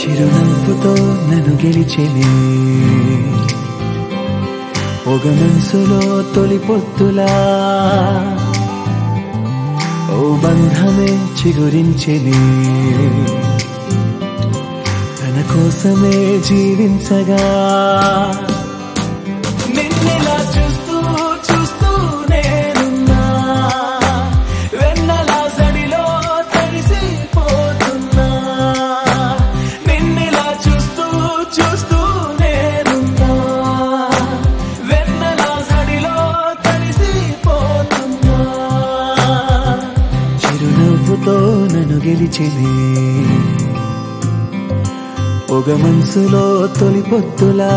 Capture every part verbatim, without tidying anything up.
చిరునవ్వుతో నన్ను గెలిచెనే ఒక మనసులో తొలి పొత్తులా ఓ బంధమే చిగురించెనే తన కోసమే జీవించగా నిన్నెలా చూస్తూ చూస్తూ నేనున్నా వెన్నెల సడిలో తడిసిపోతున్నా నిన్నెలా చూస్తూ చూస్తూ నేనున్నా వెన్నెల సడిలో తడిసిపోతున్నా చిరునవ్వుతో నన్ను గెలిచెనే ఒక మనసులో తొలి పొత్తులా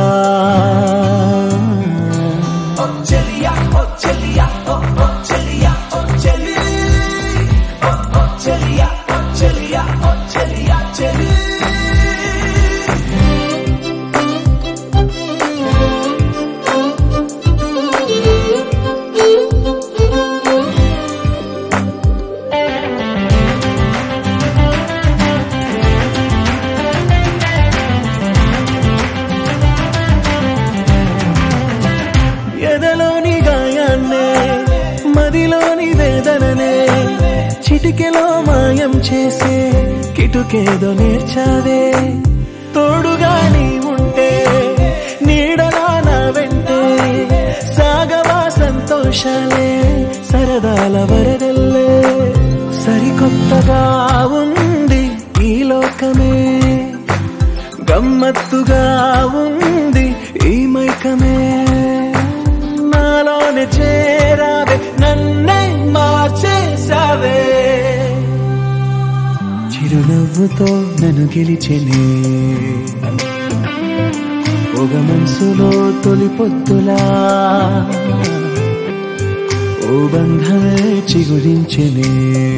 ఎదలోని గాయాన్నే మదిలోని వేదననే చిటికెలో మాయం చేసే కిటుకేదో నేర్చావే తోడుగా నీ ఉంటే నీడలా నా వెంటే సాగవా సంతోషాలే సరదాల వరదల్లే సరికొత్తగా ఉంది ఈ లోకమే గమ్మత్తుగా ఉంది ఈ మైకమే నాలోనే చేరావే నన్నే మార్చేసావే చిరునవ్వుతో నన్ను గెలిచెనే ఒక మనసులో తొలి పొత్తులా ఓ బంధమే చిగురించెనే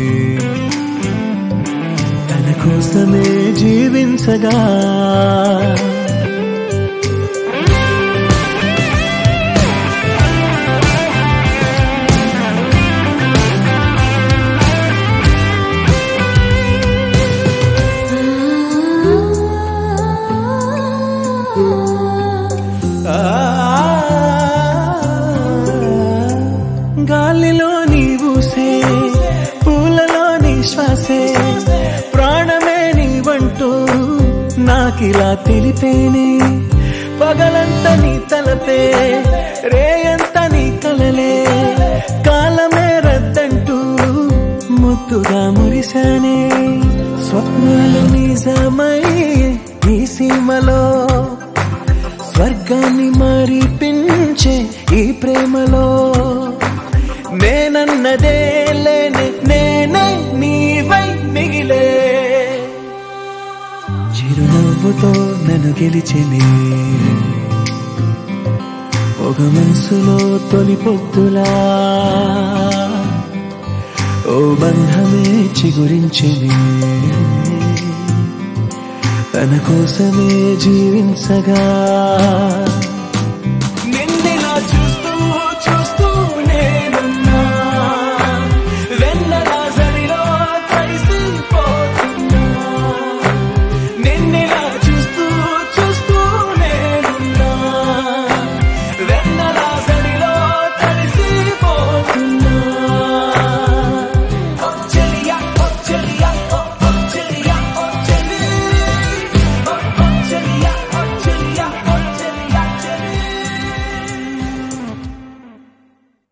తన కోసమే జీవించగా గాలిలో నీ ఊసే పూలలో నీ శ్వాసే ప్రాణమే నీవంటూ నాకిలా తెలిపేనే పగలంత నీ తలపే రేయంత నీ కలలే కాలమే రద్దంటూ ముద్దుగా మురిశానే స్వప్నాలు నిజమై ఈ సీమలో స్వర్గాన్ని మరిపించే ఈ ప్రేమలో నేనన్నదే లేనే నేనే నీవై మిగిలే చిరునవ్వుతో నన్ను గెలిచెనే ఒక మనసులో తొలి పొత్తులా ఓ బంధమే చిగురించెనే తన కోసమే జీవించగా